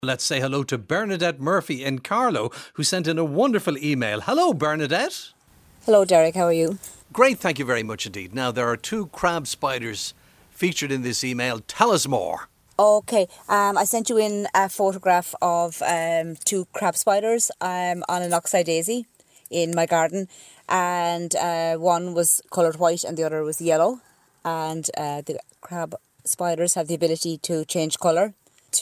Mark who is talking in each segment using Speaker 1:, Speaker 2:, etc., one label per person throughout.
Speaker 1: Let's say hello to Bernadette Murphy in Carlow, who sent in a wonderful email. Hello, Bernadette.
Speaker 2: Hello, Derek. How are you?
Speaker 1: Great, thank you very much indeed. Now, there are 2 crab spiders featured in this email. Tell us more.
Speaker 2: Okay, I sent you in a photograph of 2 crab spiders on an oxeye daisy in my garden, and one was coloured white and the other was yellow, and the crab spiders have the ability to change colour,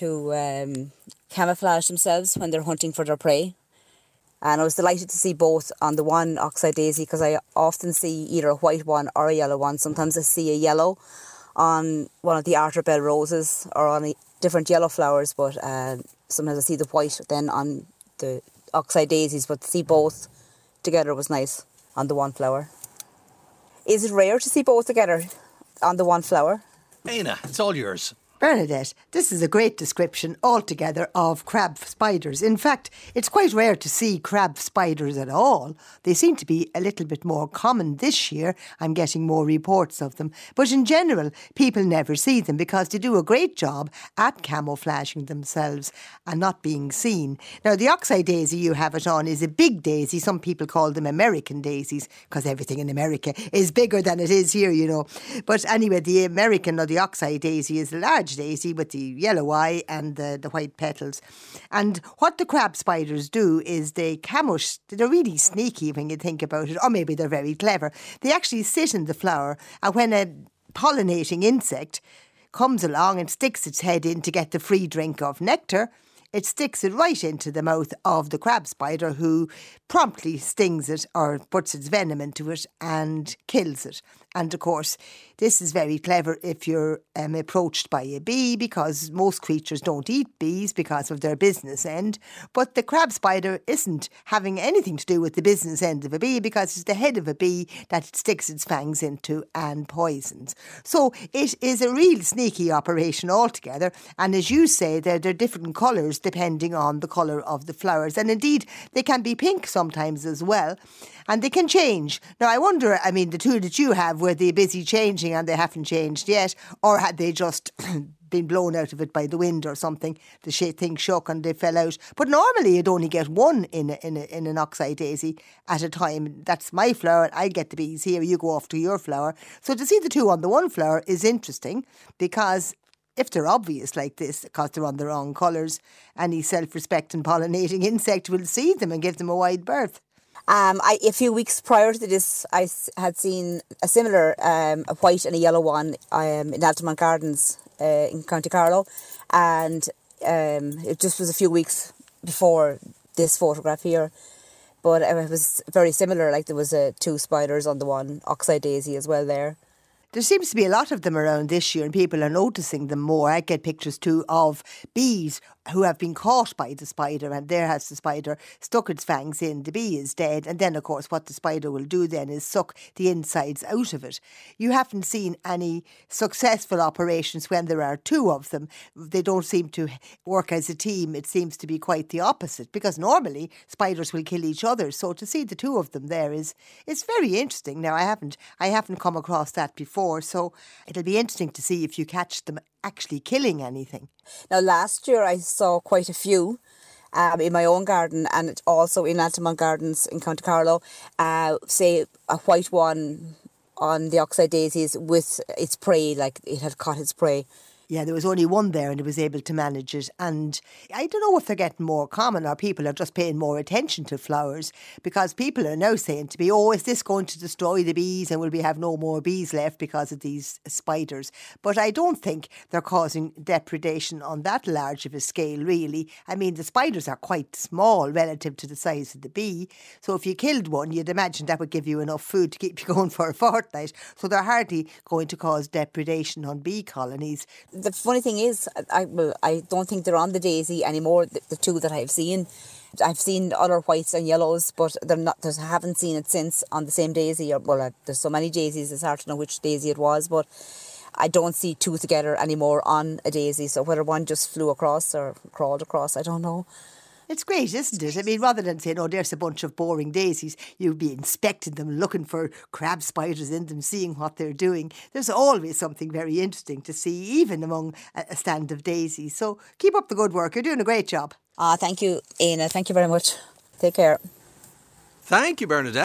Speaker 2: to camouflage themselves when they're hunting for their prey. And I was delighted to see both on the one oxeye daisy, because I often see either a white one or a yellow one. Sometimes I see a yellow on one of the Arthur Bell roses or on different yellow flowers, but sometimes I see the white then on the oxeye daisies. But to see both together was nice on the one flower. Is it rare to see both together on the one flower?
Speaker 1: Aina, it's all yours.
Speaker 3: Bernadette, this is a great description altogether of crab spiders. In fact, it's quite rare to see crab spiders at all. They seem to be a little bit more common this year. I'm getting more reports of them. But in general, people never see them because they do a great job at camouflaging themselves and not being seen. Now, the oxeye daisy you have it on is a big daisy. Some people call them American daisies because everything in America is bigger than it is here, you know. But anyway, the American or the oxeye daisy is a large daisy with the yellow eye and the white petals. And what the crab spiders do is they're really sneaky when you think about it, or maybe they're very clever. They actually sit in the flower, and when a pollinating insect comes along and sticks its head in to get the free drink of nectar, it sticks it right into the mouth of the crab spider, who promptly stings it or puts its venom into it and kills it. And of course, this is very clever if you're approached by a bee, because most creatures don't eat bees because of their business end. But the crab spider isn't having anything to do with the business end of a bee, because it's the head of a bee that it sticks its fangs into and poisons. So it is a real sneaky operation altogether. And as you say, they're different colours depending on the colour of the flowers. And indeed, they can be pink sometimes as well. And they can change. Now, I wonder, the 2 that you have, were they busy changing and they haven't changed yet? Or had they just been blown out of it by the wind or something? The thing shook and they fell out. But normally you'd only get one in an oxeye daisy at a time. That's my flower and I get the bees here. You go off to your flower. So to see the 2 on the one flower is interesting, because if they're obvious like this, because they're on the wrong colours, any self-respecting pollinating insect will see them and give them a wide berth.
Speaker 2: A few weeks prior to this, I had seen a similar a white and a yellow one in Altamont Gardens in County Carlow, and it just was a few weeks before this photograph here. But it was very similar, like there was 2 spiders on the one oxeye daisy as well there.
Speaker 3: There seems to be a lot of them around this year and people are noticing them more. I get pictures too of bees who have been caught by the spider, and there has the spider stuck its fangs in. The bee is dead, and then of course what the spider will do then is suck the insides out of it. You haven't seen any successful operations when there are 2 of them. They don't seem to work as a team. It seems to be quite the opposite, because normally spiders will kill each other. So to see the 2 of them there is very interesting. Now I haven't come across that before, so it'll be interesting to see if you catch them actually killing anything.
Speaker 2: Now, last year I saw quite a few in my own garden, and also in Altamont Gardens in County Carlow. Say a white one on the oxeye daisies with its prey, like it had caught its prey.
Speaker 3: Yeah, there was only one there and it was able to manage it. And I don't know if they're getting more common or people are just paying more attention to flowers, because people are now saying to me, oh, is this going to destroy the bees and will we have no more bees left because of these spiders? But I don't think they're causing depredation on that large of a scale, really. I mean, the spiders are quite small relative to the size of the bee. So if you killed one, you'd imagine that would give you enough food to keep you going for a fortnight. So they're hardly going to cause depredation on bee colonies.
Speaker 2: The funny thing is, I don't think they're on the daisy anymore, the 2 that I've seen. I've seen other whites and yellows, but I haven't seen it since on the same daisy. There's so many daisies, it's hard to know which daisy it was, but I don't see 2 together anymore on a daisy. So whether one just flew across or crawled across, I don't know.
Speaker 3: It's great, isn't it? I mean, rather than saying, oh, there's a bunch of boring daisies, you'd be inspecting them, looking for crab spiders in them, seeing what they're doing. There's always something very interesting to see, even among a stand of daisies. So keep up the good work. You're doing a great job.
Speaker 2: Thank you, Aina. Thank you very much. Take care.
Speaker 1: Thank you, Bernadette.